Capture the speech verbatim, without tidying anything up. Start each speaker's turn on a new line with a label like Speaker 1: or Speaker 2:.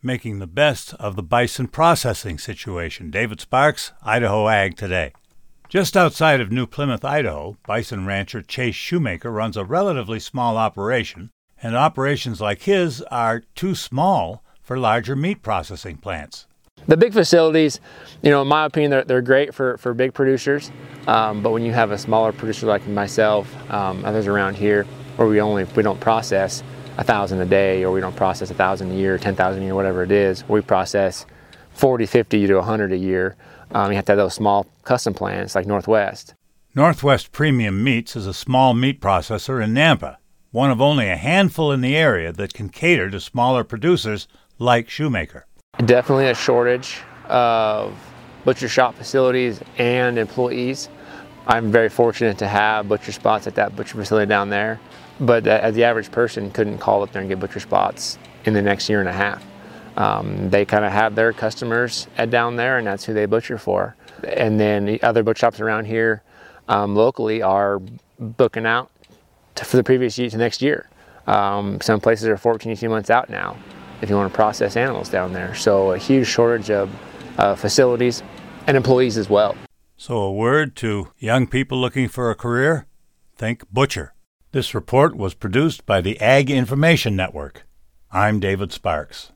Speaker 1: making the best of the bison processing situation. David Sparks, Idaho Ag Today. Just outside of New Plymouth, Idaho, bison rancher Chase Shoemaker runs a relatively small operation, and operations like his are too small for larger meat processing plants.
Speaker 2: The big facilities, you know, in my opinion, they're, they're great for, for big producers, um, but when you have a smaller producer like myself, um, others around here, where we only we don't process a thousand a day, or we don't process a thousand a year, ten thousand a year, whatever it is, we process forty, fifty to a hundred a year. Um, you have to have those small custom plants like Northwest.
Speaker 1: Northwest Premium Meats is a small meat processor in Nampa, one of only a handful in the area that can cater to smaller producers like Shoemaker.
Speaker 2: Definitely a shortage of butcher shop facilities and employees. I'm very fortunate to have butcher spots at that butcher facility down there, but the, the average person couldn't call up there and get butcher spots in the next year and a half. Um, they kind of have their customers at down there, and that's who they butcher for. And then the other butcher shops around here um, locally are booking out to, for the previous year to next year. Um, some places are fourteen, eighteen months out now if you want to process animals down there. So a huge shortage of uh, facilities and employees as well.
Speaker 1: So a word to young people looking for a career? Think butcher. This report was produced by the Ag Information Network. I'm David Sparks.